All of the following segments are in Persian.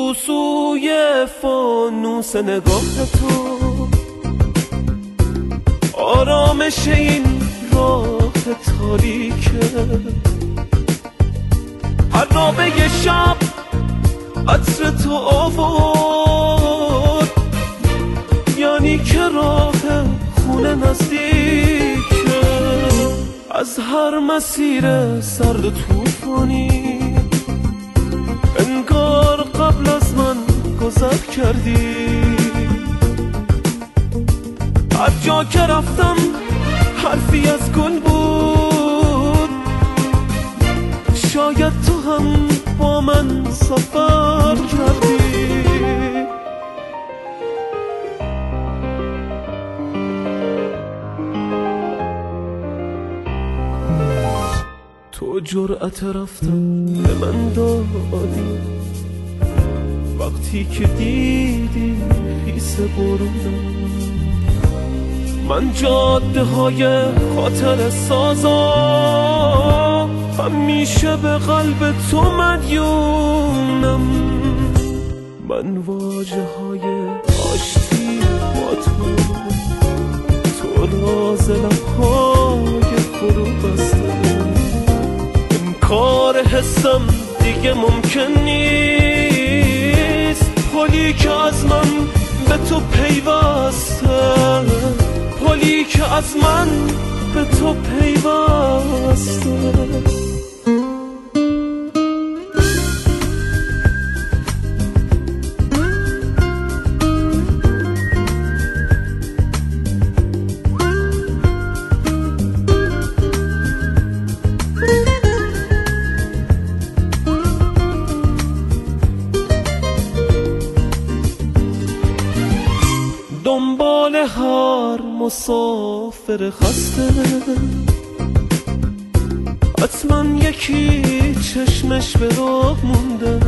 سوی فانوس نگاه تو، آرامش این راه تاریکه. عرابه شب عطر تو آورد، یعنی که راه خونه نزدیکه. از هر مسیر سرد و طوفانی انگار قبل از من گذر کردی. هر جا که رفتم حرفی از گل بود، شاید تو هم با من سفر کردی. تو جرأت رفتن به من دادی وقتی که دیدی خیس برونم. من جاده های خاطر سازا همیشه به قلب تو مدیونم. من واجه های آشتی با تو، تو راز لبهای فرو بسته. انکار حسم دیگه ممکن نیست، پلی که از من به تو پیوسته، پلی که از من به تو پیوسته. دنبال هر مسافر خسته حتما یکی چشمش به راه مونده.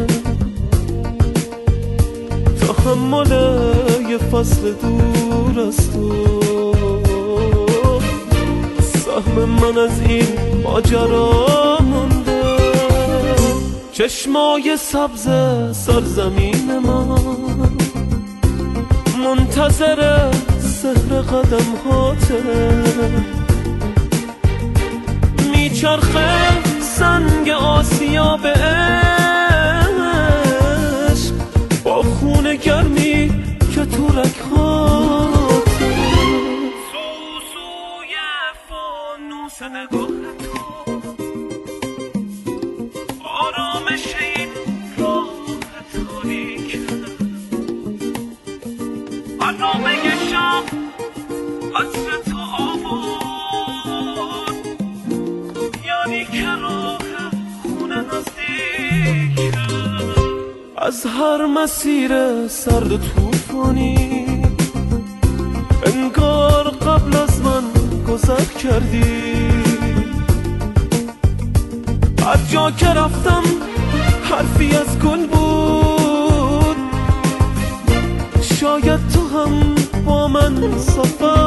تحمل یه فصل دور از تو، سهم من از این ماجرا مونده. چشمای سبز سرزمین من منتظر سحر قدم هاته. میچرخه سنگ آسیا به عشق، با خون گرمی که تو رگهاته. سوی فانوس نگاه تو، آرامش این راه تاریکه. عرابه شب عطر تو آورد، یعنی که راه خونه نزدیکه. از هر مسیر سرد و طوفانی انگار قبل از من گذر کردی. هر جا که رفتم حرفی از گل بود، شاید تو هم با من سفر